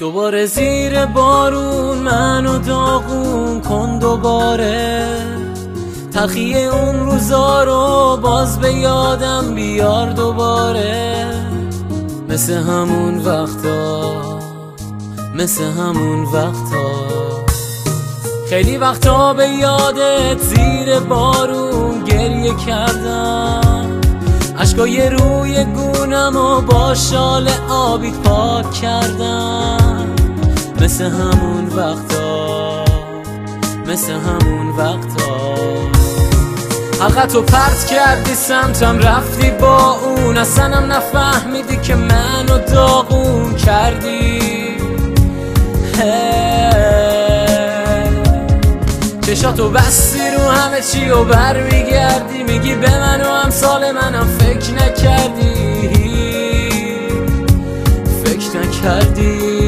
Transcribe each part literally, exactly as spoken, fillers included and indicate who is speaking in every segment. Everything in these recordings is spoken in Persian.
Speaker 1: دوباره زیر بارون منو داغون کن دوباره، تلخی اون روزا رو باز به یادم بیار دوباره، مثل همون وقتا مثل همون وقتا. خیلی وقتا به یادت زیر بارون گریه کردم، اشکای روی گونم و با شال آبی پاک کردم، مثل همون وقتا مثل همون وقتا. حلقتو پرت کردی سمتم رفتی با اون، اصلاًم نفهمیدی که منو داغون کردی. چشاتو بستی رو همه چی و بر میگردی، میگی به من و امثال منم فکر نکردی فکر نکردی.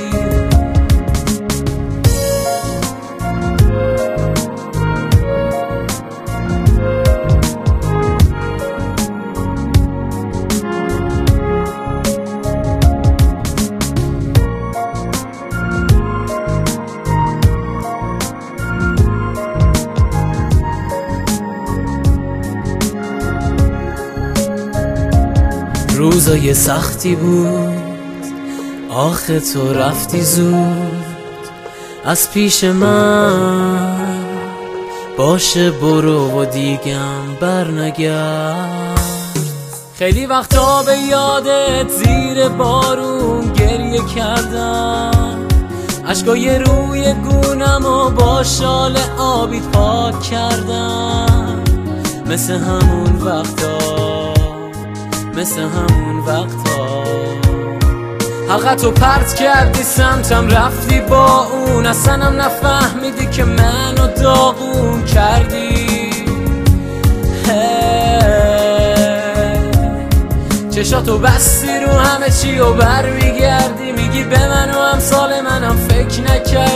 Speaker 1: روزای سختی بود آخه تو رفتی زود از پیش من، باشه برو و دیگم برنگرد. خیلی وقتا به یادت زیر بارون گریه کردم، اشکای روی گونم و با شال آبی پاک کردم، مثل همون وقتا مثل همون وقتا. حلقتو پرت کردی سمتم رفتی با اون، اصلاًم نفهمیدی که منو داغون کردی. چشاتو بستی رو همه چی و بر میگردی، میگی به من و امثال منم فکر نکردی